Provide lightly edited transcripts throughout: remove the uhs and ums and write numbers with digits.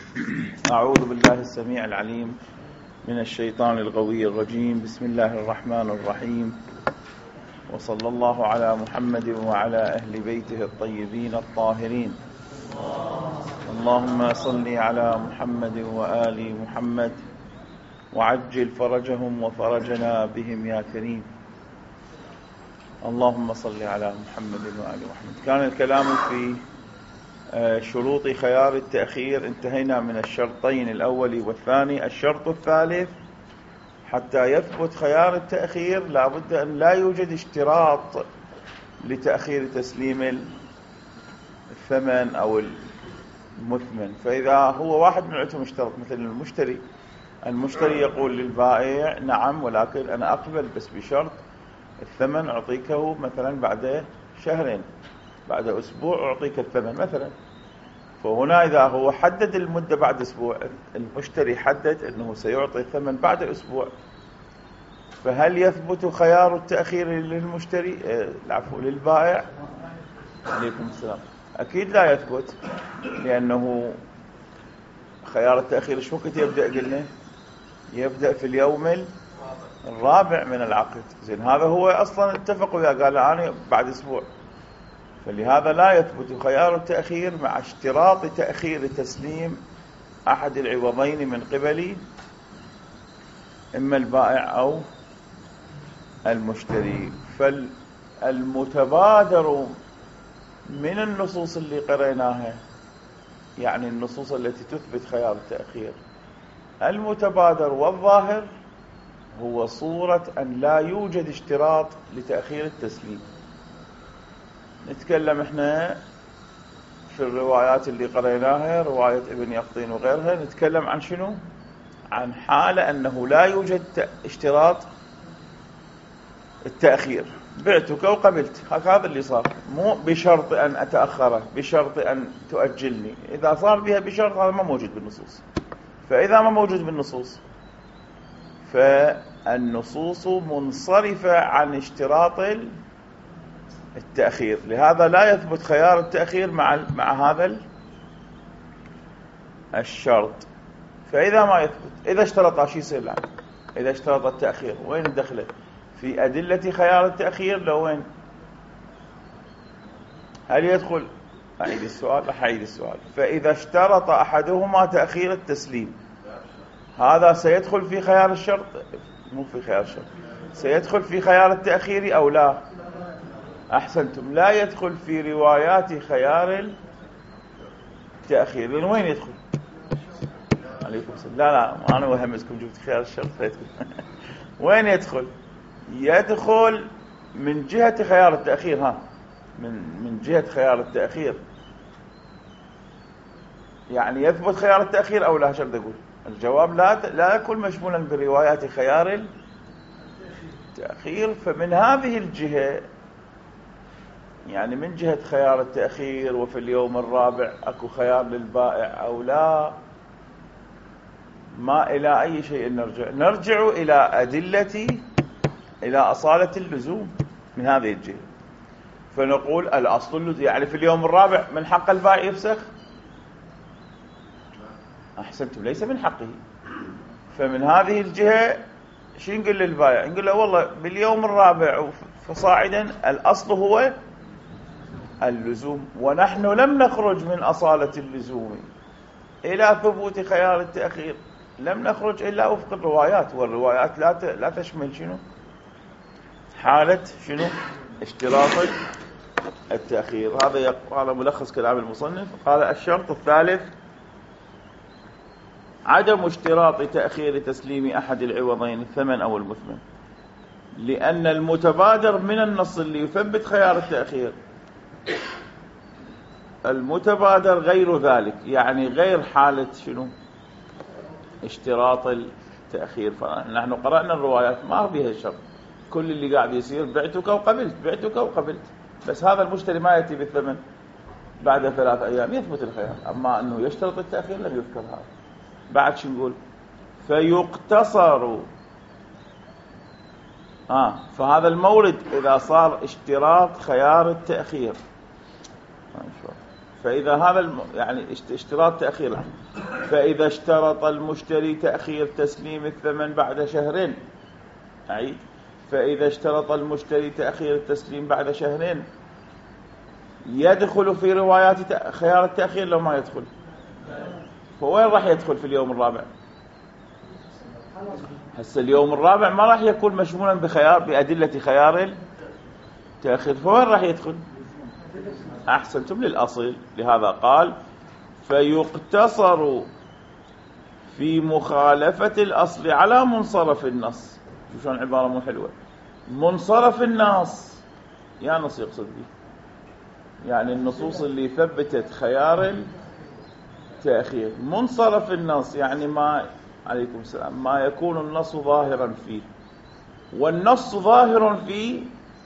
أعوذ بالله السميع العليم من الشيطان الغوي الرجيم. بسم الله الرحمن الرحيم، وصلى الله على محمد وعلى أهل بيته الطيبين الطاهرين. اللهم صل على محمد وآل محمد وعجل فرجهم وفرجنا بهم يا كريم. اللهم صل على محمد وآل محمد. كان الكلام في شروط خيار التأخير، انتهينا من الشرطين الأول والثاني. الشرط الثالث: حتى يثبت خيار التأخير لابد أن لا يوجد اشتراط لتأخير تسليم الثمن أو المثمن. فإذا هو واحد من العتم اشترط، مثل المشتري يقول للبائع: نعم، ولكن أنا أقبل بس بشرط الثمن أعطيكه مثلا بعد شهرين، بعد أسبوع أعطيك الثمن مثلا. فهنا إذا هو حدد المدة بعد أسبوع، المشتري حدد أنه سيعطي الثمن بعد أسبوع، فهل يثبت خيار التأخير للمشتري للبائع؟ عليكم السلام. أكيد لا يثبت، لأنه خيار التأخير ايش وقت يبدأ؟ قلنا يبدأ في اليوم الرابع من العقد. زين، هذا هو أصلا اتفق وياه، قال أنا بعد أسبوع. فلهذا لا يثبت خيار التأخير مع اشتراط تأخير تسليم أحد العوضين من قبل إما البائع أو المشتري. فالمتبادر من النصوص اللي قرأناها، يعني النصوص التي تثبت خيار التأخير، المتبادر والظاهر هو صورة أن لا يوجد اشتراط لتأخير التسليم. نتكلم احنا في الروايات اللي قرأناها، رواية ابن يقطين وغيرها، نتكلم عن شنو؟ عن حالة أنه لا يوجد اشتراط التأخير. بعتك وقبلت، هذا اللي صار، مو بشرط أن أتأخره، بشرط أن تؤجلني. إذا صار بها بشرط هذا ما موجود بالنصوص. فإذا ما موجود بالنصوص، فالنصوص منصرفة عن اشتراط التأخير. لهذا لا يثبت خيار التأخير مع هذا الشرط. فإذا ما يثبت، إذا اشترط شيء يصير الآن؟ إذا اشترط التأخير وين الدخله؟ في أدلة خيار التأخير لو وين؟ هل يدخل؟ أعيد السؤال. فإذا اشترط أحدهما تأخير التسليم، هذا سيدخل في خيار الشرط؟ مو في خيار الشرط، سيدخل في خيار التأخير أو لا؟ أحسنتم، لا يدخل في روايات خيار التأخير. من وين يدخل؟ عليكم السلام. لا أنا وهمزكم، جبت خيار الشرط فيدخل. وين يدخل؟ يدخل من جهة خيار التأخير. من جهة خيار التأخير، يعني يثبت خيار التأخير أو لا؟ شرط أقول الجواب لا يكون مشمولا بروايات خيار التأخير. فمن هذه الجهة، يعني من جهة خيار التأخير، وفي اليوم الرابع أكو خيار للبائع أو لا، ما إلى أي شيء نرجع إلى أدلة، إلى أصالة اللزوم من هذه الجهة. فنقول الأصل اللزوم، يعني في اليوم الرابع من حق البائع يفسخ؟ أحسنتم، ليس من حقه. فمن هذه الجهة شو نقول للبائع؟ نقول له والله باليوم الرابع فصاعدا الأصل هو اللزوم، ونحن لم نخرج من أصالة اللزوم إلى ثبوت خيار التأخير، لم نخرج إلا وفق الروايات. والروايات لا تشمل شنو؟ حالة شنو؟ اشتراط التأخير. هذا ملخص كلام المصنف. قال: الشرط الثالث: عدم اشتراط تأخير تسليم أحد العوضين، الثمن أو المثمن، لأن المتبادر من النص اللي يثبت خيار التأخير، المتبادر غير ذلك، يعني غير حالة شنو؟ اشتراط التأخير. فنحن قرأنا الروايات ما بها الشرط، كل اللي قاعد يصير بعتك وقبلت، بس هذا المشتري ما يأتي بالثمن بعد 3 أيام يثبت الخيار. أما أنه يشترط التأخير لم يذكر هذا. بعد شو نقول؟ فيقتصر. فهذا المورد إذا صار اشتراط خيار التأخير، فإذا هذا يعني اشتراط تأخير. فإذا اشترط المشتري تأخير تسليم الثمن بعد شهرين، أعيد، فإذا اشترط المشتري تأخير التسليم بعد شهرين يدخل في روايات خيار التأخير لو ما يدخل؟ فوين راح يدخل في اليوم الرابع؟ هسه اليوم الرابع ما راح يكون مشمولا بأدلة خيار التأخير، فوين راح يدخل؟ أحسنتم، للأصل. لهذا قال فيقتصر في مخالفة الأصل على منصرف النص. شلون عبارة مو حلوة؟ منصرف النص يا نص يقصد به يعني النصوص اللي ثبتت خيار التأخير. منصرف النص يعني ما عليكم السلام ما يكون النص ظاهرا فيه، والنص ظاهر فيه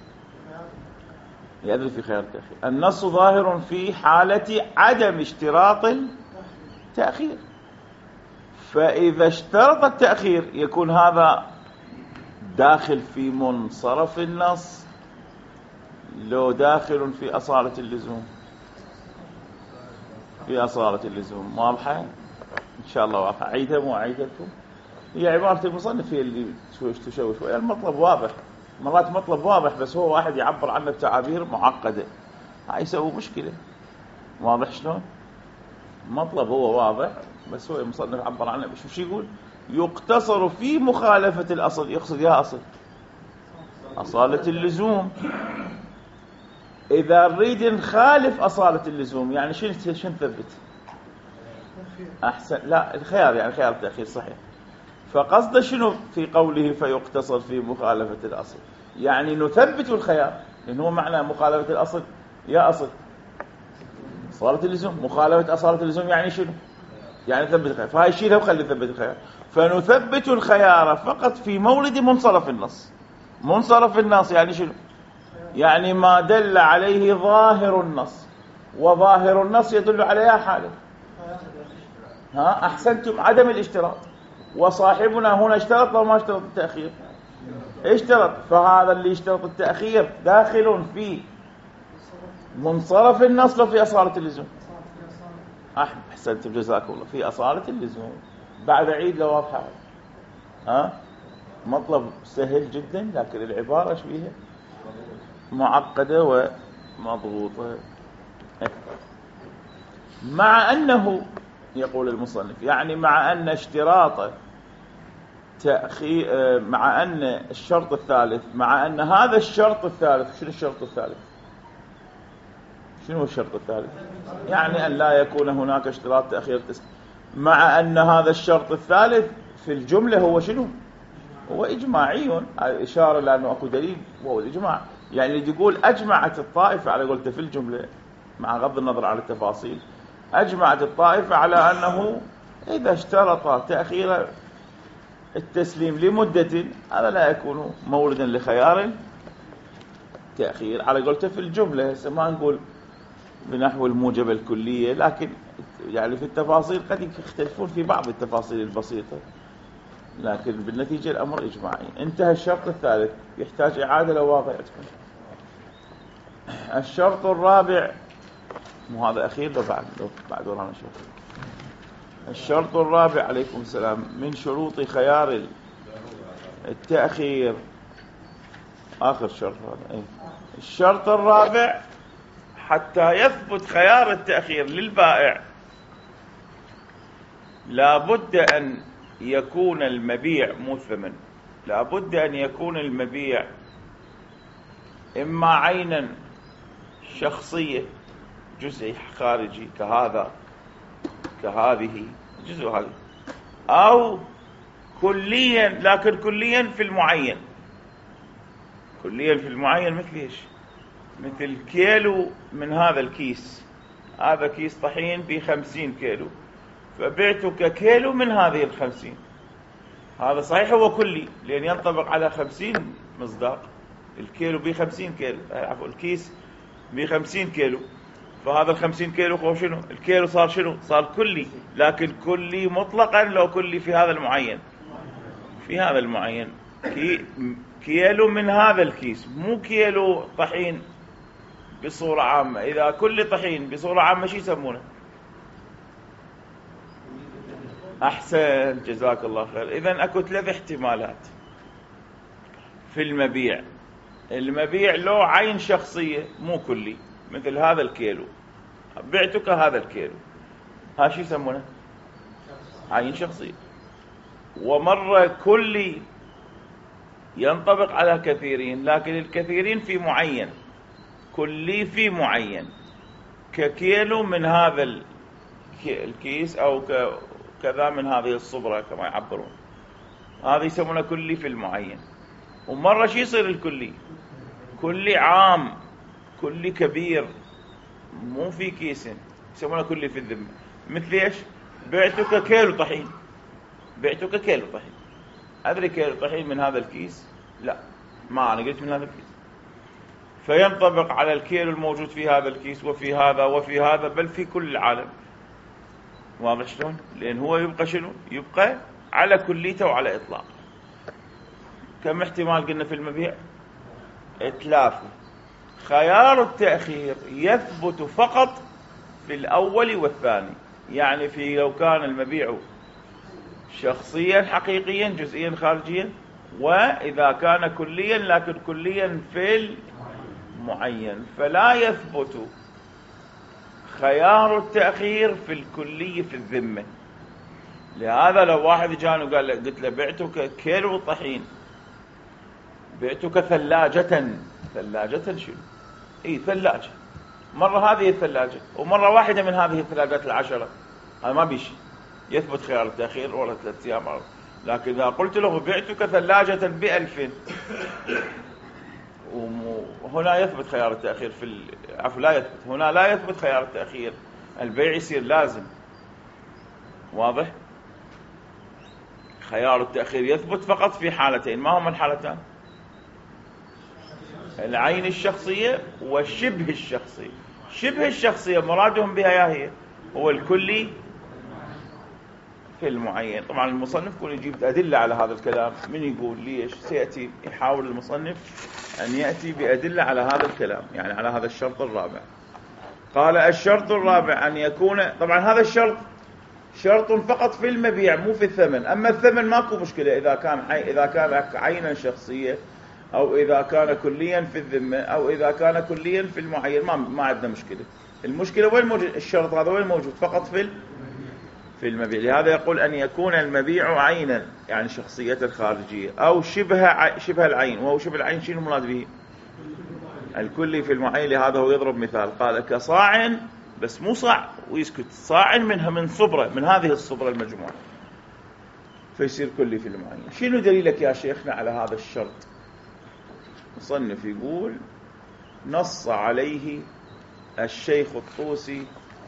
يدل في خيار التأخير. النص ظاهر في حالة عدم اشتراط التأخير، فإذا اشترط التأخير يكون هذا داخل في منصرف النص لو داخل في أصالة اللزوم. في أصالة اللزوم. واضحة إن شاء الله؟ واضحة. عيدها مو عيدتكم؟ هي عبارة المصنف هي اللي تشوش. المطلب واضح، مرات مطلب واضح بس هو واحد يعبر عنه بتعابير معقدة، هاي يسوي مشكلة. واضح شلون؟ مطلب هو واضح بس هو المصنف عبر عنه شو يقول؟ يقتصر في مخالفة الأصل. يقصد يا أصل أصالة اللزوم. إذا نريد نخالف أصالة اللزوم يعني شو نثبت؟ أحسن، لا الخيار يعني خيار التأخير صحيح. فقصد شنو في قوله فيقتصر في مخالفة الأصل؟ يعني نثبت الخيار، لأن هو معنى مخالفة الأصل يا أصل أصالة اللزوم. مخالفة أصالة اللزوم يعني شنو؟ يعني نثبت الخيار. فهاي شيلها وخلي نثبت الخيار. فنثبت الخيار فقط في مولد منصرف النص. منصرف النص يعني شنو؟ يعني ما دل عليه ظاهر النص، وظاهر النص يدل عليها حاله. أحسنتم، عدم الاشتراط. وصاحبنا هنا اشترط لو ما اشترط التأخير؟ اشترط. فهذا اللي اشترط التأخير داخل في منصرف النص وفي أصالة اللزوم. أحسنتم جزاكم الله، في أصالة اللزوم. بعد عيد لو واضحة. مطلب سهل جدا لكن العبارة شبيهة معقدة ومضغوطة. مع أنه يقول المصنف يعني مع أن اشتراط تأخير، مع أن الشرط الثالث، مع أن هذا الشرط الثالث. شنو الشرط الثالث؟ شنو الشرط الثالث؟ يعني أن لا يكون هناك اشتراط تأخير التسليم. مع أن هذا الشرط الثالث في الجملة هو شنو؟ هو إجماعي، إشارة لأنه أكو دليل وهو الإجماع. يعني اللي يقول أجمعت الطائفة على قولته في الجملة مع غض النظر على التفاصيل، أجمعت الطائفة على أنه إذا اشترط تأخير التسليم لمدة هذا لا يكون موردا لخيار تأخير على قولته في الجملة. هسه ما نقول بنحو الموجبة الكلية، لكن يعني في التفاصيل قد يختلفون في بعض التفاصيل البسيطة، لكن بالنتيجة الأمر إجماعي. انتهى الشرط الثالث، يحتاج إعادة لو واضح عندكم. الشرط الرابع، مو هذا أخير لو بعد ورانا نشوف. الشرط الرابع عليكم السلام من شروط خيار التأخير. آخر شرط هذا. الشرط الرابع حتى يثبت خيار التأخير للبائع لابد أن يكون المبيع مو ثمن، لابد أن يكون المبيع إما عينا شخصية جزء خارجي كهذه جزء هذه، أو كليا، لكن كليا في المعين. كليا في المعين مثل إيش؟ مثل كيلو من هذا الكيس، هذا كيس طحين ب50 كيلو، فبعتك كيلو من هذه ال50. هذا صحيح هو كلي لأن ينطبق على 50 مصداق. الكيلو ب50 كيلو، عفوا الكيس ب50 كيلو، فهذا ال50 كيلو هو شنو؟ الكيلو صار شنو؟ صار كلي، لكن كلي مطلقا لو كلي في هذا المعين. في هذا المعين كيلو من هذا الكيس، مو كيلو طحين بصورة عامة، إذا كل طحين بصورة عامة شو يسمونه؟ أحسن، جزاك الله خير. إذن أكو 3 احتمالات في المبيع. المبيع له عين شخصية مو كلي، مثل هذا الكيلو بعتك هذا الكيلو، ها شو يسمونه؟ عين شخصية. ومرة كلي ينطبق على كثيرين، لكن الكثيرين في معين، كلي في معين، ككيلو من هذا الكيس أو كذا من هذه الصبرة كما يعبرون، هذا يسمونه كلي في المعين. ومرة شو يصير الكلي؟ كلي عام، كلي كبير مو في كيس، يسمونه كلي في الذمة. مثل ايش؟ بعتك كيلو طحين، بعتك كيلو طحين، أدري كيلو طحين من هذا الكيس؟ لا، ما أنا قلت من هذا الكيس، فينطبق على الكيلو الموجود في هذا الكيس وفي هذا وفي هذا، بل في كل العالم. واضح شلون؟ لأن هو يبقى شنو؟ يبقى على كليته وعلى إطلاق. كم احتمال قلنا في المبيع؟ 3. خيار التأخير يثبت فقط في الأول والثاني، يعني في لو كان المبيع شخصيا حقيقيا جزئيا خارجيا، وإذا كان كليا لكن كليا في المعين، فلا يثبت خيار التأخير في الكلي في الذمة. لهذا لو واحد جاني وقال قلت له بعتك كيلو طحين، بعتك ثلاجة. ثلاجة شنو؟ اي ثلاجة، مرة هذه الثلاجة ومرة واحدة من هذه الثلاجات 10، هذا ما بيشي يثبت خيار التأخير ولا 3 أيام. لكن إذا قلت له بعتك ثلاجة ب1000، وهنا يثبت خيار التأخير عفوا لا يثبت، هنا لا يثبت خيار التأخير، البيع يصير لازم. واضح؟ خيار التأخير يثبت فقط في حالتين، ما هما الحالتان؟ العين الشخصية والشبه الشخصية. شبه الشخصية مرادهم بها هي هو الكلي في المعين. طبعا المصنف يكون يجيب أدلة على هذا الكلام. من يقول ليش؟ سيأتي يحاول المصنف أن يأتي بأدلة على هذا الكلام، يعني على هذا الشرط الرابع. قال الشرط الرابع أن يكون، طبعا هذا الشرط شرط فقط في المبيع مو في الثمن. أما الثمن ماكو مشكلة، إذا كان عينا شخصية، أو إذا كان كليا في الذمة، أو إذا كان كليا في المعين، ما عندنا مشكلة. المشكلة وين موجود الشرط هذا؟ وين موجود؟ فقط في المبيع. لهذا يقول أن يكون المبيع عينا، يعني شخصية الخارجية، أو شبه العين. وهو شبه العين شنو مراد به؟ الكلي في المعين. لهذا هو يضرب مثال، قال كصاع، بس مو صاع ويسكت، صاع من صبرة، من هذه الصبرة المجموعة، فيصير كلي في المعين. شنو دليلك يا شيخنا على هذا الشرط؟ مصنف يقول نص عليه الشيخ الطوسي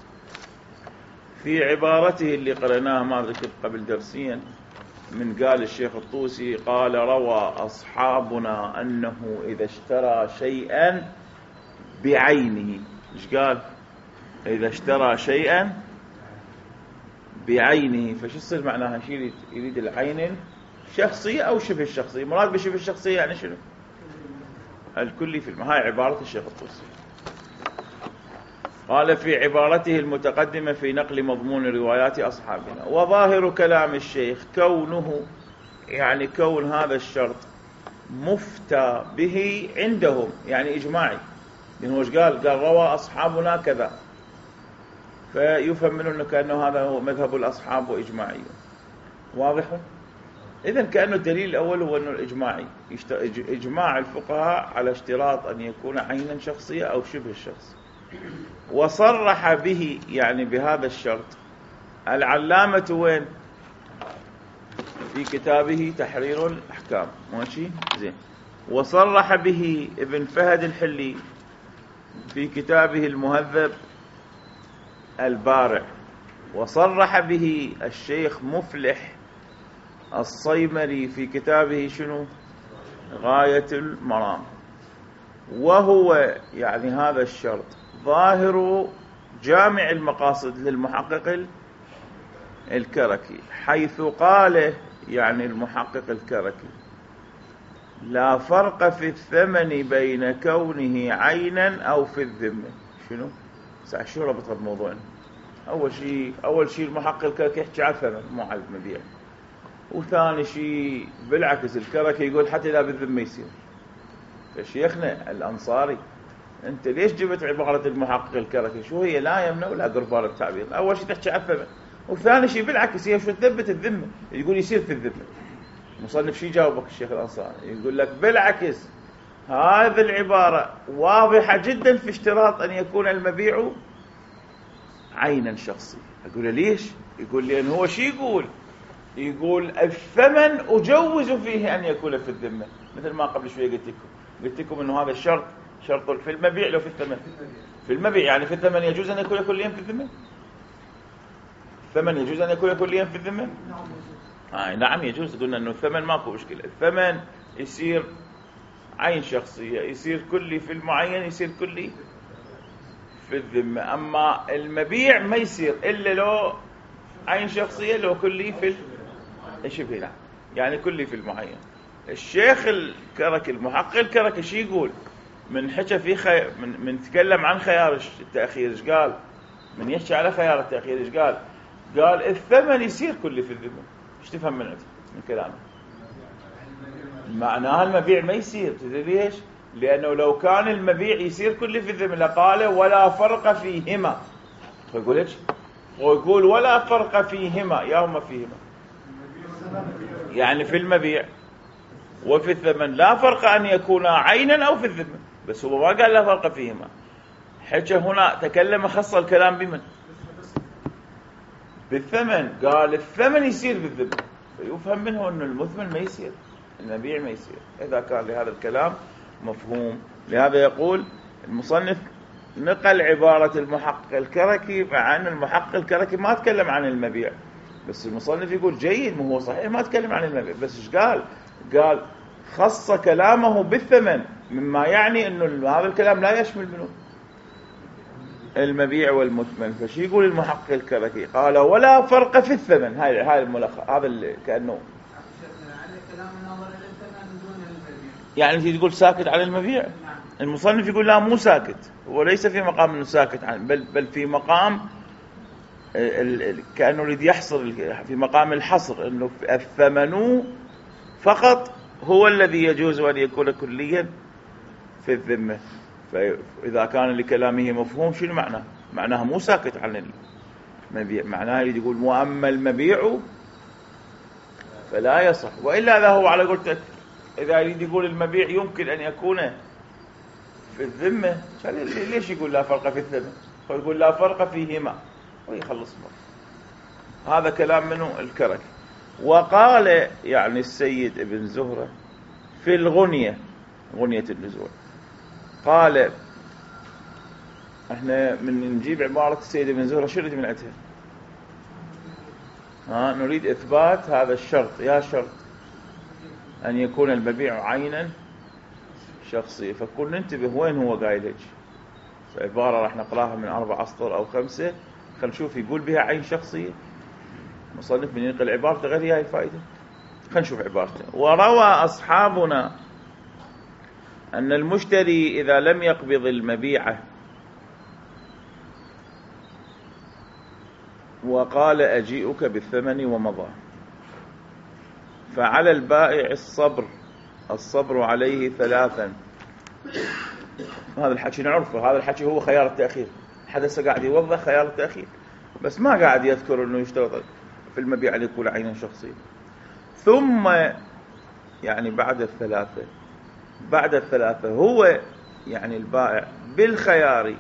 في عبارته اللي قرأناها ما ذكرت قبل درسيا. من قال الشيخ الطوسي قال روى أصحابنا أنه إذا اشترى شيئا بعينه. إيش قال؟ إذا اشترى شيئا بعينه، فشو يصير معناها؟ شيء يريد العين الشخصية أو شبه الشخصية. مراد بشبه الشخصية يعني شنو؟ الكلي في هاي عبارة الشيخ الطوسي. قال في عبارته المتقدمة في نقل مضمون روايات أصحابنا، وظاهر كلام الشيخ كونه، يعني كون هذا الشرط مفتى به عندهم، يعني إجماعي. لأنه وش قال روى أصحابنا كذا، فيفهم منه أنه كأنه هذا هو مذهب الأصحاب وإجماعي. واضح؟ إذن كأنه الدليل الأول هو أنه الإجماعي، إجماع الفقهاء على اشتراط أن يكون عينا شخصية أو شبه الشخص. وصرح به، يعني بهذا الشرط، العلامة وين؟ في كتابه تحرير الأحكام. ماشي زين. وصرح به ابن فهد الحلي في كتابه المهذب البارع. وصرح به الشيخ مفلح الصيمري في كتابه شنو؟ غاية المرام. وهو يعني هذا الشرط ظاهر جامع المقاصد للمحقق الكركي، حيث قال، يعني المحقق الكركي لا فرق في الثمن بين كونه عينا أو في الذمة. شنو؟ شو ربطها بموضوعنا؟ أول شيء المحقق الكركي يحكي على الثمن مو على المبيع، وثاني شيء بالعكس الكركي يقول حتى لا بالذمة يصير. فشيخنا الأنصاري أنت ليش جبت عبارة المحقق الكركي؟ شو هي؟ لا يمنع ولا قربان التعبير. أول شيء تحكي على الثمن، وثاني شيء بالعكس هي شو تثبت الذمة، يقول يصير في الذمة. مصنف شي جاوبك الشيخ الأنصاري؟ يقول لك بالعكس هذه العبارة واضحة جدا في اشتراط أن يكون المبيع عينا شخصي. أقول ليش؟ يقول لأن هو شي يقول الثمن أجوز فيه أن يكون في الذمة، مثل ما قبل شوية قلت لكم أنه هذا الشرط شرط في المبيع لو في الثمن. في المبيع يعني في الثمن يجوز أن يكون كليا في الذمة. الثمن يجوز أن يكون كليا في الذمة. نعم يجوز. قلنا أنه الثمن ماكو مشكلة. الثمن يصير عين شخصية، يصير كلي في المعين، يصير كلي في الذمة. أما المبيع ما يصير إلا لو عين شخصية، لو كلي في شبه يعني كلي في المعين. الشيخ الكركي المحقق الكركي شي يقول؟ من حكى في من تكلم عن خيار التأخير ايش قال؟ من يحكي على خيار التأخير ايش قال؟ قال الثمن يصير كلي في الذمة. ايش تفهم من كلامه؟ معناها المبيع ما يصير. تدري ليش؟ لأنه لو كان المبيع يصير كلي في الذمة لقال ولا فرق فيهما. يقول ايش؟ ويقول ولا فرق فيهما، ياهما فيهما يعني في المبيع وفي الثمن لا فرق أن يكون عينا أو في الذمة. بس هو ما قال لا فرق فيهما، حكى هنا تكلم خص الكلام بمن؟ بالثمن. قال الثمن يصير بالذمة، فيفهم منه أن المثمن ما يصير، المبيع ما يصير، إذا كان لهذا الكلام مفهوم. لهذا يقول المصنف نقل عبارة المحقق الكركي، مع أن المحقق الكركي ما تكلم عن المبيع، بس المصنف يقول جيد، ما هو صحيح ما تكلم عن المبيع، بس إيش قال؟ قال خص كلامه بالثمن، مما يعني أنه هذا الكلام لا يشمل منه المبيع والمثمن. فشي يقول المحقق الكركي؟ قال ولا فرق في الثمن. هاي الملخص، هذا كأنه يعني انت تقول ساكت عن المبيع. المصنف يقول لا مو ساكت، هو ليس في مقام انه ساكت عن، بل في مقام كأنه يريد يحصر، في مقام الحصر، انه الثمن فقط هو الذي يجوز ان يكون كليا في الذمة. فإذا كان لكلامه مفهوم شنو معناه؟ معناه مو ساكت عن المبيع، معناه يقول واما المبيع فلا يصح. وإلا هذا هو على قولتك، إذا يريد يقول المبيع يمكن أن يكون في الذمة، ليش يقول لا فرق في الثمن؟ يقول لا فرق فيهما ويخلص بقى. هذا كلام منه الكركي. وقال يعني السيد ابن زهرة في الغنية، غنية النزول، قال احنا من نجيب عبارة السيد ابن زهرة شو نريد من عندها؟ نريد إثبات هذا الشرط، يا شرط أن يكون المبيع عينا شخصية. فكل ننتبه وين هو قايل هيك. عبارة راح نقراها من 4 أسطر أو 5، خل نشوف يقول بها عين شخصية. مصنف من ينقل عبارته غير هاي الفائدة. خل نشوف عبارته. وروى أصحابنا أن المشتري إذا لم يقبض المبيعة وقال أجيئك بالثمن ومضى، فعلى البائع الصبر عليه 3. هذا الحكي نعرفه، هذا الحكي هو خيار التأخير. حدث قاعد يوضح خيار التأخير، بس ما قاعد يذكر أنه يشترط في المبيع أن يكون عينا شخصيا. ثم يعني بعد الثلاثة هو يعني البائع بالخيار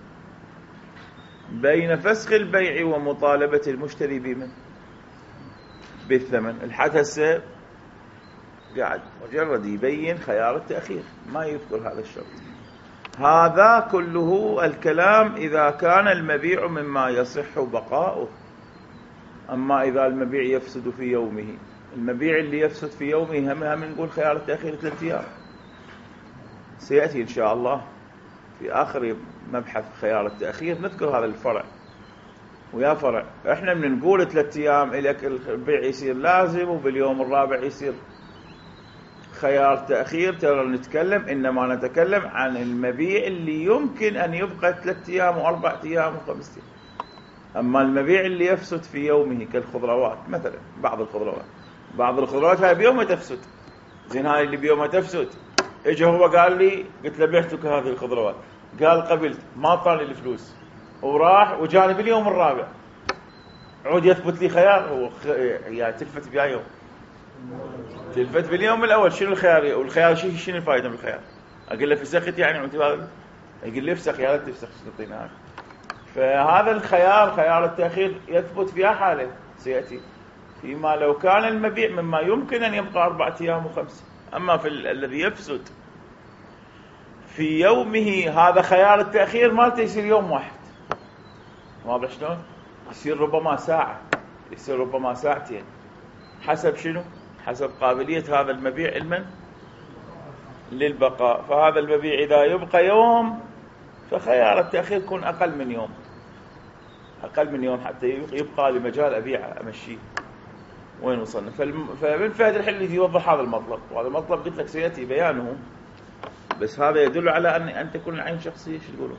بين فسخ البيع ومطالبة المشتري بمن؟ بالثمن. الحدث قاعد مجرد يبين خيار التأخير، ما يذكر هذا الشرط. هذا كله الكلام إذا كان المبيع مما يصح بقاؤه. أما إذا المبيع يفسد في يومه، المبيع اللي يفسد في يومه هم نقول خيار التأخير 3 أيام. سيأتي إن شاء الله في آخر مبحث خيار التأخير نذكر هذا الفرع. ويا فرع احنا من نقول 3 أيام إليك البيع يصير لازم، وباليوم الرابع يصير خيار تأخير ترى نتكلم، إنما نتكلم عن المبيع اللي يمكن أن يبقى 3 أيام و4 أيام و5 أيام. أما المبيع اللي يفسد في يومه كالخضروات مثلا، بعض الخضروات هاي بيومها تفسد. زين هاي اللي بيومها تفسد، اجى هو قال لي، قلت له بعتك هذه الخضروات، قال قبلت، ما اعطاني الفلوس وراح وجاني باليوم الرابع، عود يثبت لي خيار؟ هو يعني تلفت بيا يوم، تلفت باليوم الاول، شنو الخيار؟ والخيار شنو الفائده من الخيار؟ اقول له فسخت يعني يقول لي افسخ يا لا تفسخ، شو تعطينا هذا؟ فهذا الخيار، خيار التأخير، يثبت في حاله سيأتي فيما لو كان المبيع مما يمكن أن يبقى 4 أيام و5. أما في الذي يفسد في يومه، هذا خيار التأخير مالته يصير يوم واحد. واضح شلون؟ يصير ربما ساعة، يصير ربما ساعتين، حسب شنو؟ حسب قابلية هذا المبيع للبقاء. فهذا المبيع إذا يبقى يوم فخيار التأخير يكون أقل من يوم، أقل من يوم حتى يبقى لمجال أبيعه أمشيه. وين وصلنا؟ فابن فهد الحلي يوضح هذا المطلب، وهذا المطلب قلت لك سيأتي بيانه، بس هذا يدل على أن تكون العين شخصية. شو تقولون؟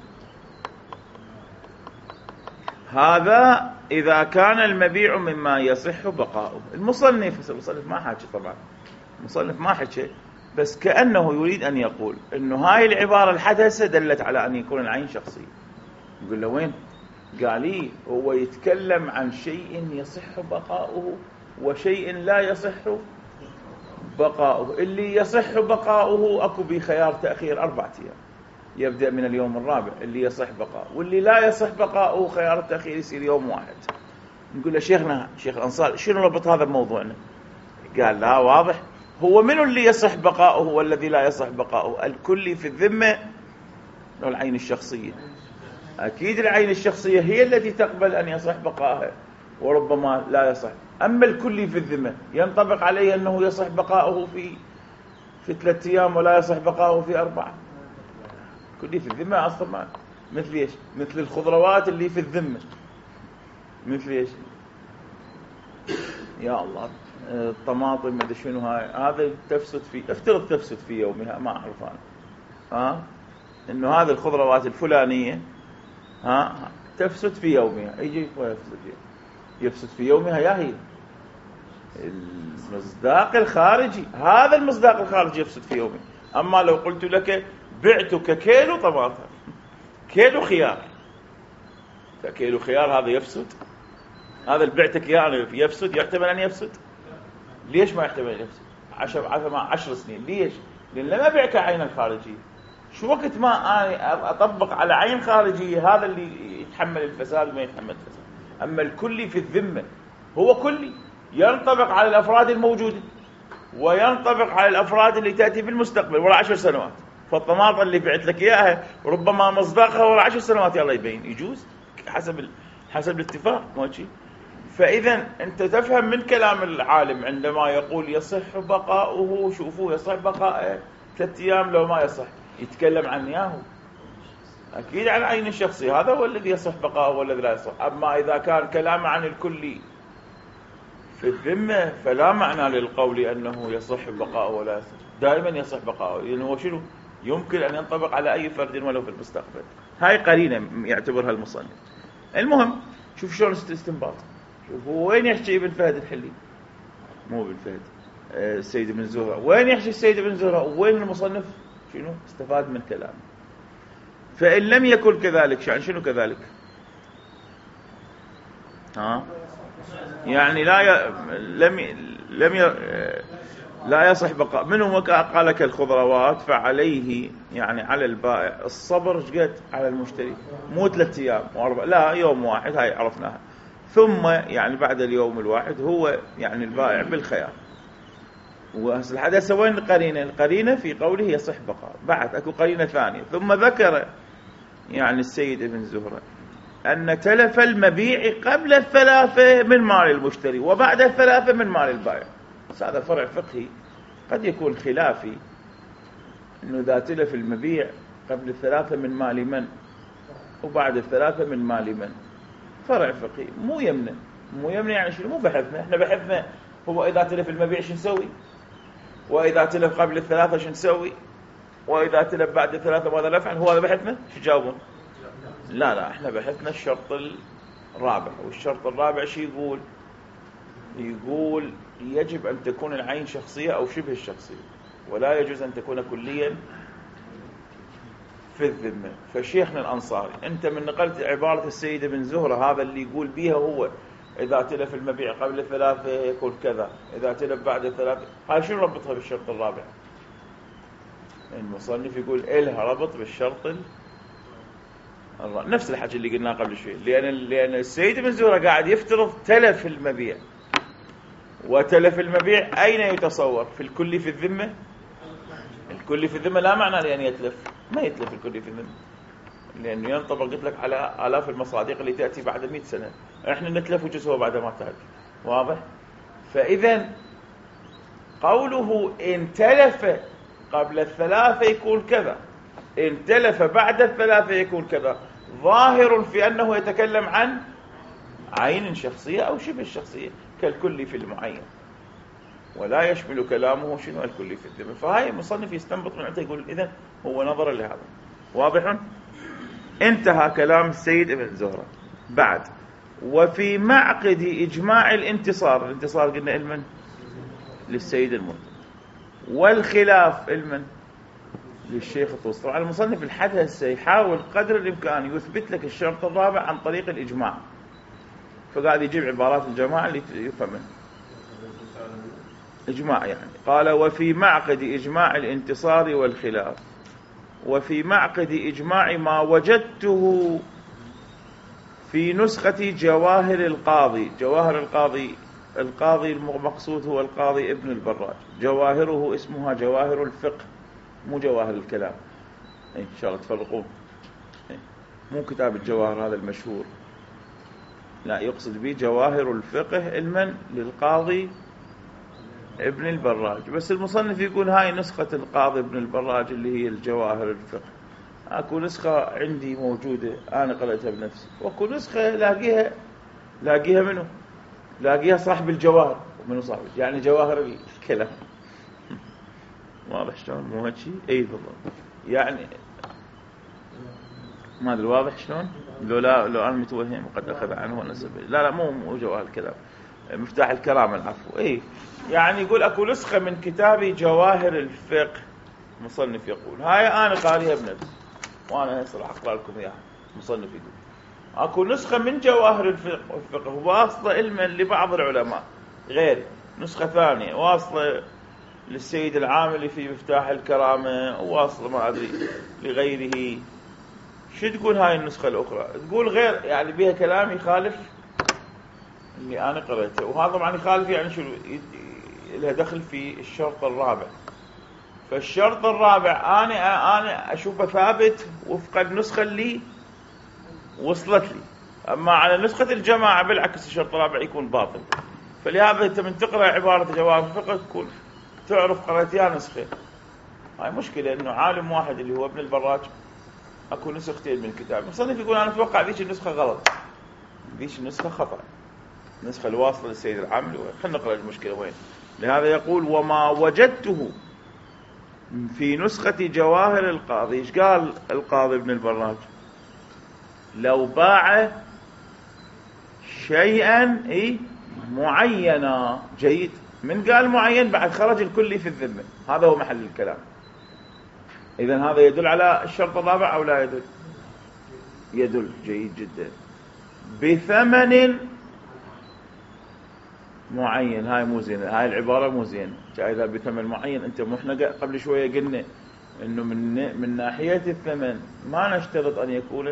هذا إذا كان المبيع مما يصح بقاؤه. المصنف ما حكى، طبعا المصنف ما حكى، بس كأنه يريد أن يقول إنه هاي العبارة الحدثة دلت على أن يكون العين شخصية. يقول له وين؟ قال لي هو يتكلم عن شيء يصح بقاؤه وشيء لا يصح بقاؤه. اللي يصح بقاؤه أكو بخيار تأخير 4 أيام، يبدأ من اليوم الرابع اللي يصح بقاؤه، واللي لا يصح بقاؤه خيار التأخير يصير يوم واحد. نقول له شيخنا، شيخ الأنصار، شنو ربط هذا بموضوعنا؟ قال لا واضح، هو منو اللي يصح بقاؤه والذي لا يصح بقاؤه؟ الكلي في الذمة والعين الشخصية. أكيد العين الشخصية هي التي تقبل أن يصح بقاءها وربما لا يصح. أما الكلي في الذمة ينطبق عليه أنه يصح بقاؤه في 3 أيام ولا يصح بقاؤه في 4. كلي في الذمة أصلا مثل إيش؟ مثل الخضروات اللي في الذمة، مثل إيش؟ يا الله، الطماطم ما ادري شنو هاي، هذا تفسد افترض تفسد في يومها، ما أعرف أنا إنه هذه الخضروات الفلانية تفسد في يومها، يجي يفسد في يومها، يا هي المصداق الخارجي، هذا المصداق الخارجي يفسد في يومه. أما لو قلت لك بعتك كيلو طماطم، كيلو خيار، كيلو خيار، هذا يفسد؟ هذا اللي بعتك يعني يفسد؟ يحتمل أن يفسد؟ ليش ما يحتمل أن يفسد؟ 10 سنين. ليش؟ لأن لما بيعك عين خارجية، شو وقت ما أنا أطبق على عين خارجية هذا اللي يتحمل الفساد وما يتحمل الفساد. أما الكلي في الذمة هو كلي، ينطبق على الأفراد الموجودة وينطبق على الأفراد اللي تأتي في المستقبل وراء 10 سنوات. فالطماطم اللي بعت لك إياها ربما مصداقها وراء 10 سنوات يلا يبين، يجوز حسب الاتفاق ماشي. فإذا أنت تفهم من كلام العالم عندما يقول يصح بقاؤه، شوفوا يصح بقاؤه 3 أيام لو ما يصح، يتكلم عن ياهو أكيد عن عين الشخصي، هذا هو الذي يصح بقاؤه والذي لا يصح. أما إذا كان كلام عن الكلي في الذمة فلا معنى للقول أنه يصح بقاؤه ولا يصح، دائما يصح بقاؤه، لأنه هو شنو؟ يمكن أن ينطبق على أي فرد ولو في المستقبل. هاي قرينة يعتبرها المصنف. المهم شوف شلون استنباط، شوف وين يحكي ابن فهد الحلي، مو ابن فهد، السيد بن زهرة، وين يحكي السيد بن زهرة، وين المصنف شنو استفاد من كلامه. فإن لم يكن كذلك شنو كذلك؟ يعني لا يصح بقاء منه. قال كالخضروات فعليه، يعني على البائع الصبر قد على المشتري، مو 3 أيام و4، لا يوم واحد، هاي عرفناها. ثم يعني بعد اليوم الواحد هو يعني البائع بالخيار. وهسه الحدث وين القرينة في قوله يصح بقاء. بعد اكو قرينة ثانية، ثم ذكر يعني السيد ابن زهرة أن تلف المبيع قبل 3 من مال المشتري وبعد 3 من مال البائع. هذا فرع فقهي قد يكون خلافي، أنه إذا تلف المبيع قبل 3 من مال من وبعد 3 من مال من، فرع فقهي مو يمنع يعني شنو، مو بحثنا احنا، بحثنا هو إذا تلف المبيع شو نسوي؟ وإذا تلف قبل الثلاثة شو نسوي؟ وإذا تلف بعد الثلاثة ماذا نفعل؟ هو هذا بحثنا؟ شو جاوبون؟ لا احنا بحثنا الشرط الرابع. والشرط الرابع شو يقول؟ يقول يجب أن تكون العين شخصية أو شبه الشخصية، ولا يجوز أن تكون كليا في الذمة. فشيخنا الأنصاري أنت من نقلت عبارة السيد بن زهرة هذا اللي يقول بيها هو إذا تلف المبيع قبل الثلاثة يكون كذا، إذا تلف بعد الثلاثة، هاي شو ربطها بالشرط الرابع؟ المصنف يقول إلها ربط بالشرط نفس الحكي اللي قلناه قبل شوي، لأن السيد بن زهرة قاعد يفترض تلف المبيع، وتلف المبيع أين يتصور؟ في الكل في الذمة؟ الكل في الذمة لا معنى لأن يتلف، ما يتلف الكل في الذمة، لأنه ينطبق قلت لك على آلاف المصادق اللي تأتي بعد 100 سنة. احنا نتلف وجزءه بعد ما تأتي، واضح؟ فإذا قوله إن تلف قبل الثلاثة يكون كذا، إن تلف بعد الثلاثة يكون كذا، ظاهر في أنه يتكلم عن عين شخصية أو شبه الشخصية كالكل في المعين، ولا يشمل كلامه شنو الكل في الذمة. فهاي المصنف يستنبط من عنده يقول إذن هو نظرا لهذا. واضح؟ انتهى كلام السيد ابن زهرة. بعد وفي معقد إجماع الانتصار، الانتصار قلنا المن للسيد المرتضى، والخلاف المن للشيخ الطوسي. طبعا المصنف الحدث يحاول قدر الإمكان يثبت لك الشرط الرابع عن طريق الإجماع، فقاعد يجيب عبارات الجماعة اللي يفهم منها إجماع. يعني قال وفي معقد إجماع الانتصار والخلاف، وفي معقد إجماع ما وجدته في نسخة جواهر القاضي. جواهر القاضي المقصود هو القاضي ابن البراج، جواهره اسمها جواهر الفقه مو جواهر الكلام، إن شاء الله تفرقون، مو كتاب الجواهر هذا المشهور، لا يقصد به جواهر الفقه المن للقاضي ابن البراج. بس المصنف يقول هاي نسخة القاضي ابن البراج اللي هي الجواهر الفقه، اكو نسخة عندي موجودة أنا قرأتها بنفسي، واكو نسخة لاقيها منه، لاقيها صاحب الجواهر. منو صاحب؟ يعني جواهر الكلام. واضح شلون؟ مو هيك شيء؟ اي بالضبط. يعني ما ادري واضح شلون؟ لو انا متوهم قد اخذ عنه ونسب. لا مو جواهر الكلام، مفتاح الكرامة العفو. اي يعني يقول اكو نسخة من كتاب جواهر الفقه، مصنف يقول هاي انا قاريها بنفسي وانا هسه راح اقرا لكم اياها. مصنف يقول اكو نسخة من جواهر الفقه واصلة علما لبعض العلماء غير نسخة ثانية واصلة للسيد العاملي في مفتاح الكرامة، واصلة ما ادري لغيره. شو تقول هاي النسخة الاخرى؟ تقول غير يعني بها كلام يخالف اللي انا قرأته، وهذا طبعا يخالف يعني شو لها دخل في الشرط الرابع. فالشرط الرابع أنا أشوفه ثابت وفق النسخة اللي وصلت لي، أما على نسخة الجماعة بالعكس الشرط الرابع يكون باطل. فلهذا أنت من تقرأ عبارة جواهر الفقه تكون تعرف قرأتيها نسخة. هاي مشكلة إنه عالم واحد اللي هو ابن البراج أكو نسختين من الكتاب. المصنف يقول أنا أتوقع ذيك النسخة غلط، ذيك النسخة خطأ، النسخة الواصلة للسيد العاملي. خلينا نقرأ المشكلة وين. لهذا يقول وما وجدته في نسخة جواهر القاضي. ايش قال القاضي ابن البراج؟ لو باع شيئا معينا. جيد، من قال معين بعد خرج الكلي في الذمة، هذا هو محل الكلام. إذن هذا يدل على الشرط الرابع أو لا يدل؟ يدل. جيد جدا. بثمن معين، هاي مو زينة، هاي العبارة مو زينة. إذا بثمن معين، أنت مو احنا قبل شوية قلنا إنه من ناحية الثمن ما نشترط أن يكون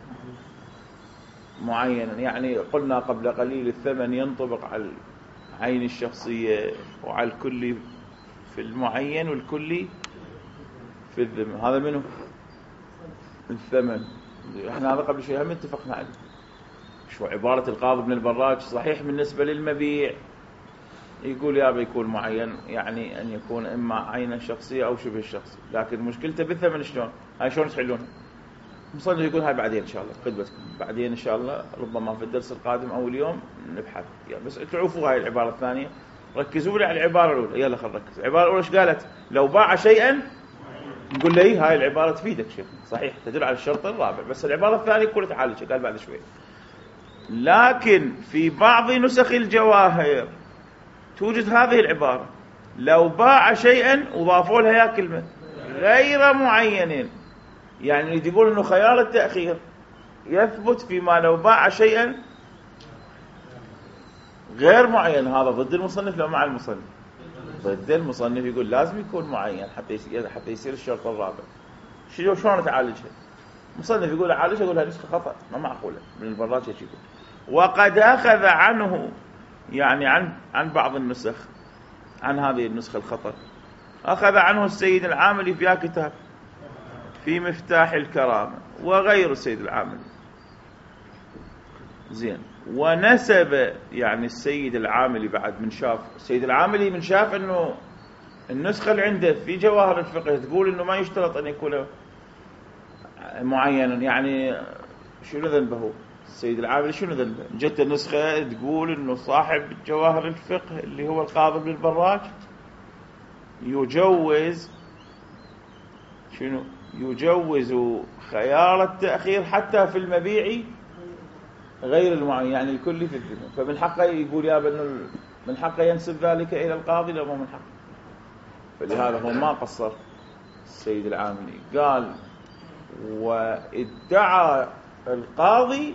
معينا. يعني قلنا قبل قليل الثمن ينطبق على العين الشخصية وعلى الكل في المعين والكل في الذمة. هذا منه الثمن. احنا هذا قبل شوية هم اتفقنا عليه. شو عبارة القاضي ابن البراج صحيح بالنسبة للمبيع، يقول يا بيكون معين يعني أن يكون إما عينا شخصية أو شبه الشخصي، لكن مشكلته بالثمن شلون؟ هاي شلون تحلونها؟ مصنف يقول هاي بعدين إن شاء الله قدوتكم، بعدين إن شاء الله ربما في الدرس القادم أو اليوم نبحث يعني. بس تعرفوا هاي العبارة الثانية ركزوا لي على العبارة الأولى. يلا خل نركز. العبارة الأولى ايش قالت؟ لو باع شيئا. نقول لي هاي العبارة تفيدك شيخ، صحيح تدل على الشرط الرابع، بس العبارة الثانية كلها تعالج. قال بعد شوي لكن في بعض نسخ الجواهر توجد هذه العبارة، لو باع شيئا وضافوا لها يا كلمة غير معين، يعني يقول انه خيار التأخير يثبت فيما لو باع شيئا غير معين. هذا ضد المصنف لو مع المصنف؟ ضد المصنف. يقول لازم يكون معين حتى يصير الشرط الرابع. شلون نتعالجها؟ المصنف يقول اعالجها، يقول هذه نسخة خطأ ما معقولة من البراج يقول. وقد أخذ عنه، يعني عن بعض النسخ، عن هذه النسخة الخطأ أخذ عنه السيد العاملي في كتاب في مفتاح الكرامة وغير السيد العاملي. زين. ونسب يعني السيد العاملي بعد من شاف، السيد العاملي من شاف انه النسخة اللي عنده في جواهر الفقه تقول انه ما يشترط ان يكون معينا، يعني شنو ذنبه السيد العاملي؟ شنو ذنبه؟ جت النسخة تقول انه صاحب جواهر الفقه اللي هو القاضي بن البراج يجوز شنو؟ يجوز خيار التأخير حتى في المبيع غير المعين، يعني الكلي في الذمة. فمن حقه يقول يا ابن من حقه ينسب ذلك إلى القاضي، لو من حقه. فلهذا هو ما قصر السيد العاملي، قال وادعى القاضي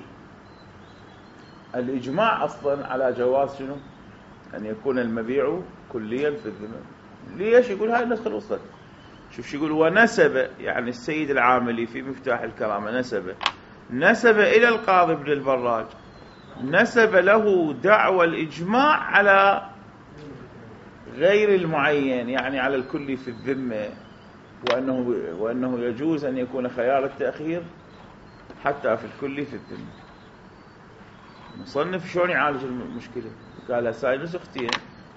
الإجماع أصلا على جواز شنو؟ أن يكون المبيع كليا في الذمة. ليش؟ يقول هاي النسخة الوسطى. شوف شو يقول. ونسب يعني السيد العاملي في مفتاح الكرامة نسب إلى القاضي بن البراج، نسب له دعوى الإجماع على غير المعين، يعني على الكل في الذمة، وأنه يجوز أن يكون خيار التأخير حتى في الكل في الذمة. مصنف شلون يعالج المشكلة؟ قال هسه نسختين،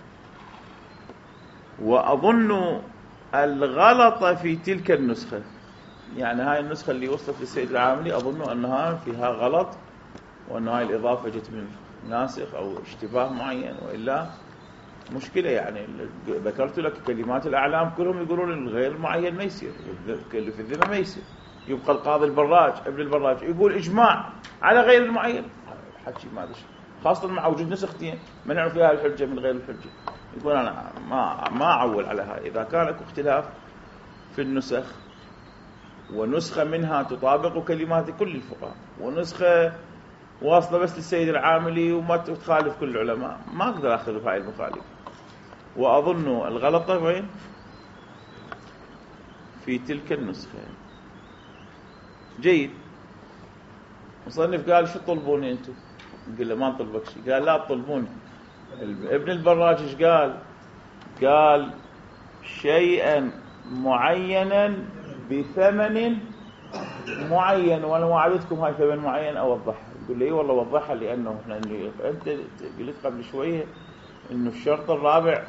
وأظن الغلط في تلك النسخة، يعني هاي النسخة اللي وصلت للسيد العاملي أظن أنها فيها غلط، وأن هاي الإضافة جت من ناسخ أو اشتباه معين، وإلا مشكلة. يعني ذكرت لك كلمات الأعلام كلهم يقولون الغير معين ما يصير، اللي في الذمة ما يصير. يبقى القاضي البراج ابن البراج يقول إجماع على غير المعين، حكي ما أدري، خاصة مع وجود نسختين منعوا فيها الحجة من غير الحجة. يقول أنا ما أعول على هاي. إذا كان لك اختلاف في النسخ، ونسخة منها تطابق كلمات كل الفقهاء، ونسخة واصلة بس للسيد العاملي وما تخالف كل العلماء، ما أقدر أخذ هاي المخالفة. وأظن الغلطة وين؟ في تلك النسخة. جيد. مصنف قال شو تطلبوني أنتم؟ قال له ما نطلبك شيء. قال لا تطلبوني. ابن البراج ايش قال؟ قال شيئا معينا بثمن معين، وانا وعدتكم هاي ثمن معين اوضحها. يقول لي والله وضحها، لانه احنا انت قلت قبل شويه انه الشرط الرابع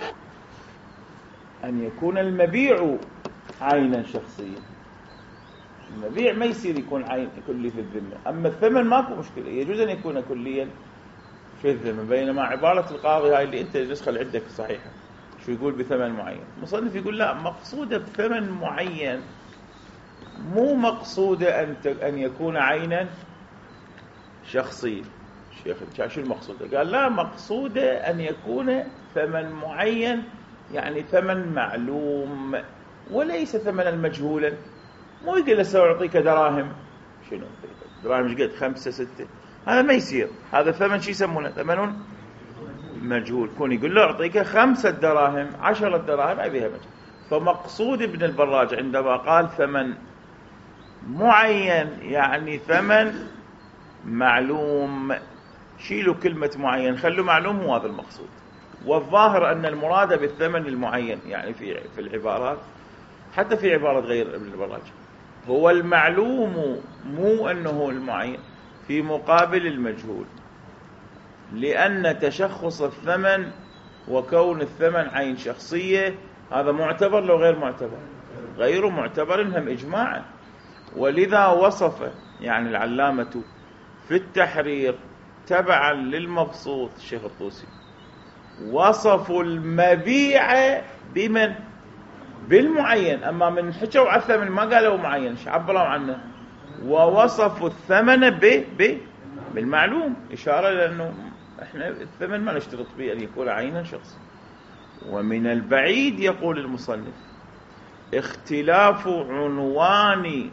ان يكون المبيع عينا شخصيا. المبيع ما يصير يكون عين كلي في الذمه، اما الثمن ماكو مشكله، يجوز ان يكون كليا في الذمه. بينما عباره القاضي هاي اللي انت النسخه اللي عندك صحيحه، شو يقول بثمن معين؟ المصنف يقول لا، مقصوده بثمن معين، مو مقصوده ان يكون عينا شخصيا. شيخ شو المقصوده؟ قال لا، مقصوده ان يكون ثمن معين، يعني ثمن معلوم وليس ثمنا مجهولا. مو يقول له سأعطيك دراهم، شنو دراهم ايش قد؟ 5 6، هذا ما يصير. هذا ثمن شو يسمونه؟ ثمن مجهول. كون يقول له أعطيك 5 دراهم 10 دراهم، أي بها مجهول. فمقصود ابن البراج عندما قال ثمن معين يعني ثمن معلوم. شيلوا كلمة معين، خلوا معلوم، هو هذا المقصود. والظاهر أن المراد بالثمن المعين يعني في العبارات، حتى في عبارة غير ابن البراج، هو المعلوم، مو أنه المعين في مقابل المجهول، لأن تشخص الثمن وكون الثمن عين شخصية هذا معتبر لو غير معتبر؟ غير معتبر هم إجماعا. ولذا وصف يعني العلامة في التحرير تبعا للمبسوط الشيخ الطوسي، وصفوا المبيع بمن؟ بالمعين. أما من حكوا على الثمن ما قالوا معين، ايش عبروا عنه؟ ووصفوا الثمن بالمعلوم، إشارة لأنه احنا الثمن ما نشترط به أن يكون عينا شخص. ومن البعيد يقول المصنف اختلاف عنوان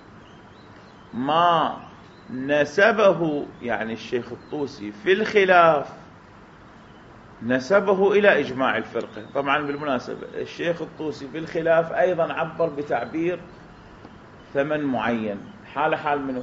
ما نسبه، يعني الشيخ الطوسي في الخلاف نسبه إلى إجماع الفرقة. طبعا بالمناسبة الشيخ الطوسي في الخلاف أيضا عبر بتعبير ثمن معين، حال منه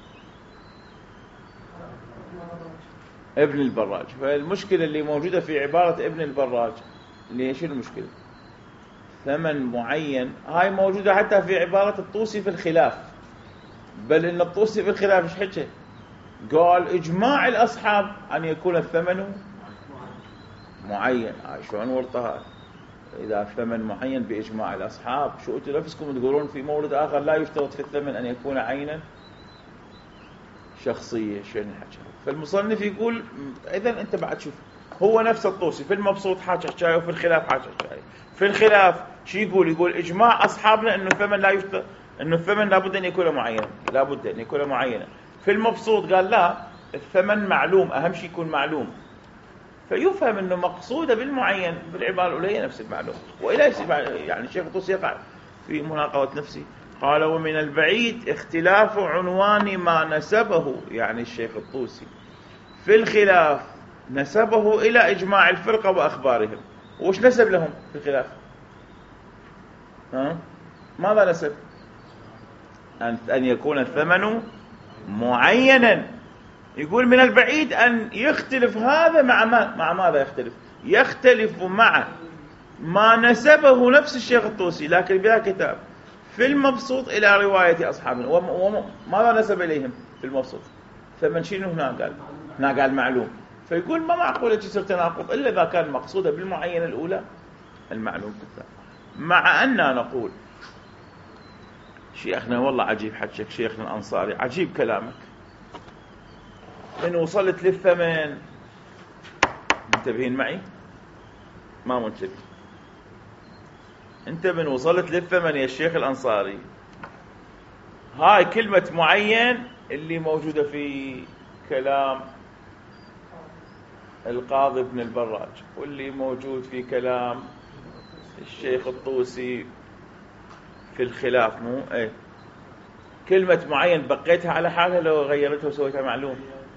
ابن البراج. فالمشكلة اللي موجودة في عبارة ابن البراج اللي هي شنو المشكلة؟ ثمن معين، هاي موجودة حتى في عبارة الطوسي في الخلاف، بل إن الطوسي في الخلاف ايش حكى؟ قال إجماع الأصحاب أن يكون الثمن معين. شلون ورطها؟ إذا الثمن معين بإجماع الأصحاب، شو أنتم نفسكم تقولون في مورد آخر لا يشترط في الثمن أن يكون عينا شخصية؟ شنو الحكي؟ فالمصنف يقول إذن أنت بعد شوف، هو نفس الطوسي في المبسوط حاجة حكاية وفي الخلاف حاجة حكاية. في الخلاف شو يقول إجماع أصحابنا إنه الثمن لا يشترط، إنه الثمن لابد أن يكون معينا، لابد أن يكون معينا. في المبسوط قال لا، الثمن معلوم، أهم شيء يكون معلوم. فيفهم أنه مقصودة بالمعين بالعبارة الأولية نفس المعلوم. وإلى يعني الشيخ الطوسي يقع في مناقضة نفسه. قال ومن البعيد اختلاف عنوان ما نسبه، يعني الشيخ الطوسي في الخلاف نسبه إلى إجماع الفرقة وأخبارهم. وش نسب لهم في الخلاف؟ ماذا نسب؟ أن يكون الثمن معينا. يقول من البعيد أن يختلف هذا مع ماذا يختلف؟ يختلف مع ما نسبه نفس الشيخ الطوسي لكن بلا كتاب في المبسوط إلى رواية أصحابنا. وماذا نسب إليهم في المبسوط؟ ثمن شنو هنا قال معلوم. فيقول ما معقولة يصير تناقض إلا إذا كان مقصودة بالمعينة الأولى المعلوم في الثاني. مع أننا نقول شيخنا والله عجيب حكيك شيخنا الأنصاري، عجيب كلامك، إن وصلت للثمن منتبهين معي؟ ما منتبه. أنت من وصلت للثمن يا الشيخ الأنصاري، هاي كلمة معين اللي موجودة في كلام القاضي ابن البراج واللي موجود في كلام الشيخ الطوسي في الخلاف، مو ايه كلمة معين بقيتها على حالها لو غيرتها وسويتها معلوم؟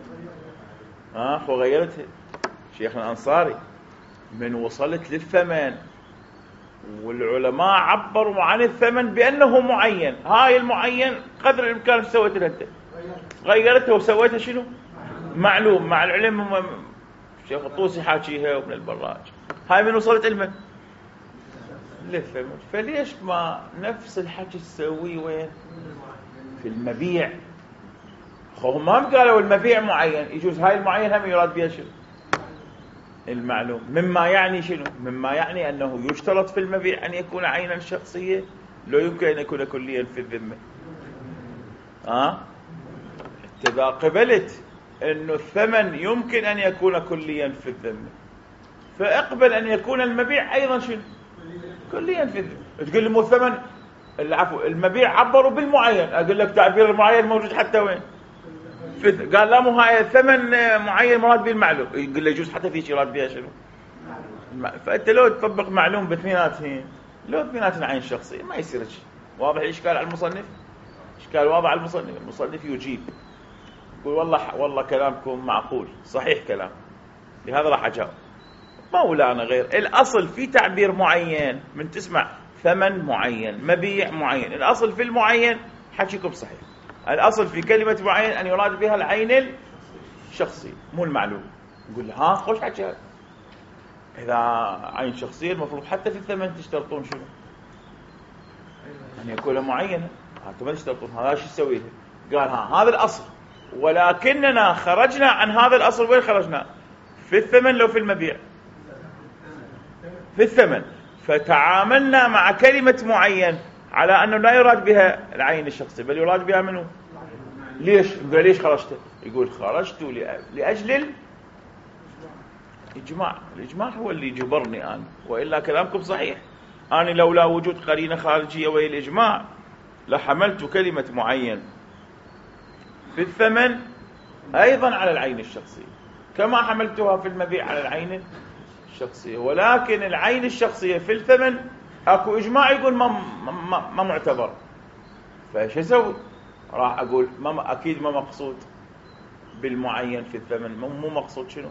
وغيرتها. شيخنا الأنصاري من وصلت للثمن والعلماء عبروا عن الثمن بأنه معين، هاي المعين قدر الإمكان سويتها انت، غيرتها وسويتها شنو؟ معلوم. مع العلم الشيخ الطوسي حاكيها وابن البراج، هاي من وصلت المن للثمن. فليش ما نفس الحكي تسويه وين؟ في المبيع. هم قالوا المبيع معين، يجوز هاي المعين هم يراد بها شنو؟ المعلوم. مما يعني شنو؟ مما يعني أنه يشترط في المبيع أن يكون عينا شخصية، لا يمكن أن يكون كليا في الذمة. إذا قبلت أنه الثمن يمكن أن يكون كليا في الذمة، فاقبل أن يكون المبيع أيضا شنو؟ كليا في الذمة. تقول لي مو الثمن العفو المبيع عبروا بالمعين، أقول لك تعبير المعين موجود حتى وين؟ قال لا مو هاي الثمن معين مراد به المعلوم، يقول له يجوز حتى في يراد بها شنو؟ فأنت لو تطبق معلوم باثنيناتهم، لو اثنيناتهم عين شخصية ما يصير شيء. واضح الإشكال على المصنف؟ إشكال واضح على المصنف. المصنف يجيب يقول والله كلامكم معقول صحيح كلام، لهذا راح أجاوب. مولانا غير الأصل في تعبير معين، من تسمع ثمن معين مبيع معين، الأصل في المعين حكيكم صحيح. الأصل في كلمة معين أن يراد بها العين الشخصية مو المعلوم. نقول ها خوش حكي، إذا عين شخصية المفروض حتى في الثمن تشترطون شنو؟ أن يكون معينا. أنتم ما تشترطون، هذا شو تسويه؟ قال هذا الأصل، ولكننا خرجنا عن هذا الأصل. وين خرجنا؟ في الثمن لو في المبيع؟ في الثمن. فتعاملنا مع كلمة معين على أنه لا يراد بها العين الشخصية بل يراد بها منه. ليش؟ يقول ليش خرجت؟ يقول خرجت لأجل إجماع. الإجماع هو اللي جبرني أنا، وإلا كلامكم صحيح. أنا لولا وجود قرينة خارجية وهي الإجماع لحملت كلمة معين في الثمن أيضا على العين الشخصية، كما حملتها في المبيع على العين الشخصية. ولكن العين الشخصية في الثمن أكو إجماع يقول ما معتبر، فايش أسوي؟ راح أقول أكيد ما مقصود بالمعين في الثمن. مو مقصود شنو؟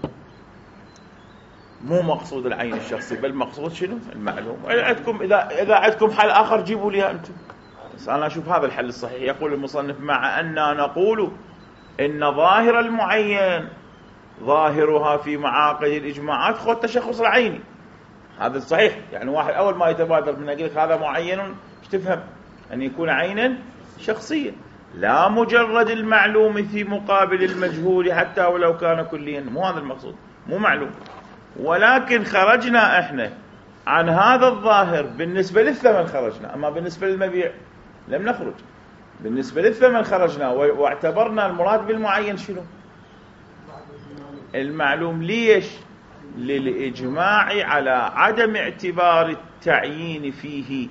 مو مقصود العين الشخصي، بل مقصود شنو؟ المعلوم. عندكم إذا عندكم حل آخر جيبوا لي أنتم، بس أنا أشوف هذا الحل الصحيح. يقول المصنف: مع أننا نقول إن ظاهر المعين ظاهرها في معاقد الإجماعات خو التشخص العيني. هذا الصحيح. يعني واحد أول ما يتبادر من أقول لك هذا معين، ايش تفهم؟ أن يكون عينا شخصيا، لا مجرد المعلوم في مقابل المجهول حتى ولو كان كليا. مو هذا المقصود، مو معلوم. ولكن خرجنا احنا عن هذا الظاهر بالنسبة للثمن خرجنا، أما بالنسبة للمبيع لم نخرج. بالنسبة للثمن خرجنا واعتبرنا المراد بالمعين شنو؟ المعلوم. ليش؟ للإجماع على عدم اعتبار التعيين فيه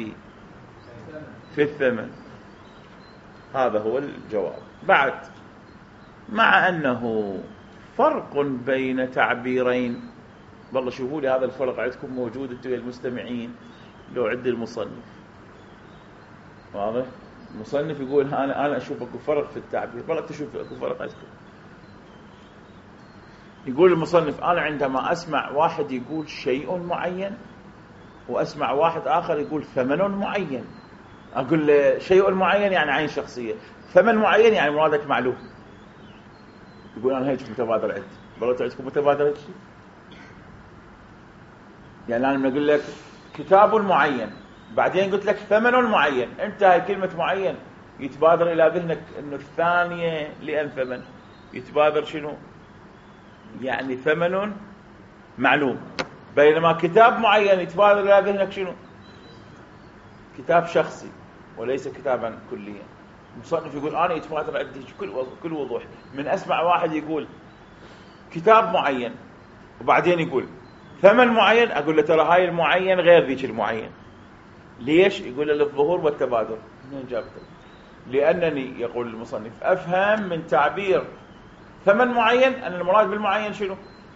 في الثمن. هذا هو الجواب. بعد، مع أنه فرق بين تعبيرين. والله شوفوا لي هذا الفرق عندكم موجود انتم المستمعين لو عند المصنف. واضح؟ المصنف يقول أنا أشوف اكو فرق في التعبير. والله تشوف اكو فرق عندكم. يقول المصنف: أنا عندما أسمع واحد يقول شيء معين وأسمع واحد آخر يقول ثمن معين، أقول له شيء معين يعني عين شخصية، ثمن معين يعني مرادك معلوم. يقول أنا هيك متبادر عندي. والله عندكم متبادر هيك شيء؟ يعني أنا من أقول لك كتاب معين، بعدين قلت لك ثمن معين، أنت هاي كلمة معين يتبادر إلى ذهنك إنه الثانية لأن ثمن، يتبادر شنو؟ يعني ثمن معلوم. بينما كتاب معين يتبادر إلى ذهنك شنو؟ كتاب شخصي وليس كتابا كليا. المصنف يقول أنا يتبادر عندي كل وضوح من أسمع واحد يقول كتاب معين وبعدين يقول ثمن معين، أقول له ترى هاي المعين غير ذيك المعين. ليش؟ يقول له للظهور والتبادر. من جابته؟ لأنني يقول المصنف أفهم من تعبير ثمن معين أن المراد بالمعين شنو؟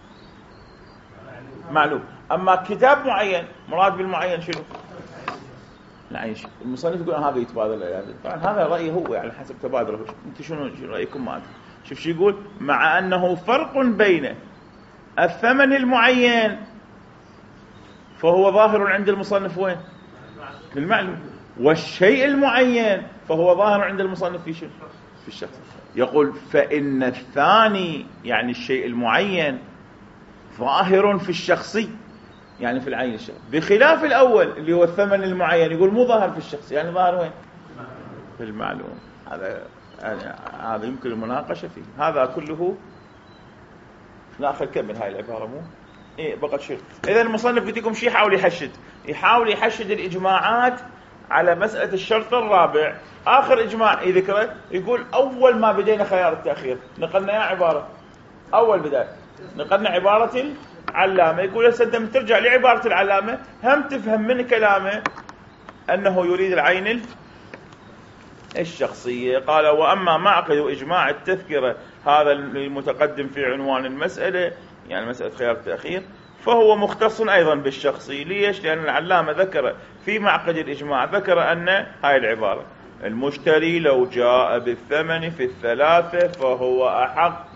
معلوم. أما كتاب معين مراد بالمعين شنو؟ العين. المصنف يقول هذا يتبادر. طبعا هذا رأيه هو، يعني حسب تبادره. انت شنو رأيكم؟ ما شوف شو يقول: مع أنه فرق بين الثمن المعين فهو ظاهر عند المصنف وين؟ بالمعلوم، والشيء المعين فهو ظاهر عند المصنف في شيء في الشخص. يقول: فإن الثاني يعني الشيء المعين ظاهر في الشخصي، يعني في العين الشخص، بخلاف الأول اللي هو الثمن المعين. يقول مو ظاهر في الشخص، يعني ظاهر وين؟ في المعلوم. هذا يمكن المناقشة فيه. هذا كله ناخذ كمل هاي العبارة مو بقت شيء. إذا المصنف بديكم شيء يحاول يحشد الإجماعات على مسألة الشرط الرابع. آخر إجماع يذكره يقول أول ما بدينا خيار التأخير نقلنا عبارة أول بداية، نقلنا عبارة العلامة. يقول هسه أنت ترجع لعبارة العلامة هم تفهم من كلامه أنه يريد العين الشخصية. قال: وأما معقد إجماع التذكرة هذا المتقدم في عنوان المسألة، يعني مسألة خيار التأخير، فهو مختص أيضا بالشخصي. ليش؟ لأن العلامة ذكر في معقد الإجماع ذكر أن هاي العبارة: المشتري لو جاء بالثمن في الثلاثة فهو أحق.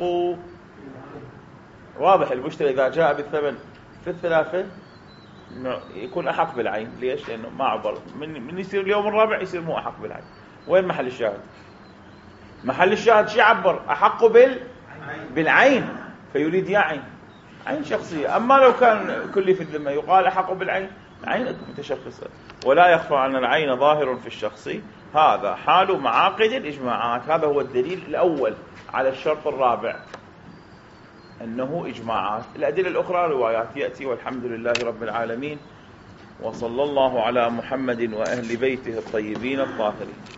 واضح، المشتري إذا جاء بالثمن في الثلاثة يكون أحق بالعين. ليش؟ لأنه ما عبر من يصير اليوم الرابع يصير مو أحق بالعين. وين محل الشاهد؟ محل الشاهد شي عبر أحق بالعين، فيريد يا عين شخصية. أما لو كان كلي في الذمة يقال أحق بالعين، عين متشخصة. ولا يخفى أن العين ظاهر في الشخصي. هذا حال معاقد الإجماعات. هذا هو الدليل الأول على الشرط الرابع أنه إجماعات. الأدلة الأخرى روايات يأتي. والحمد لله رب العالمين، وصلى الله على محمد وأهل بيته الطيبين الطاهرين.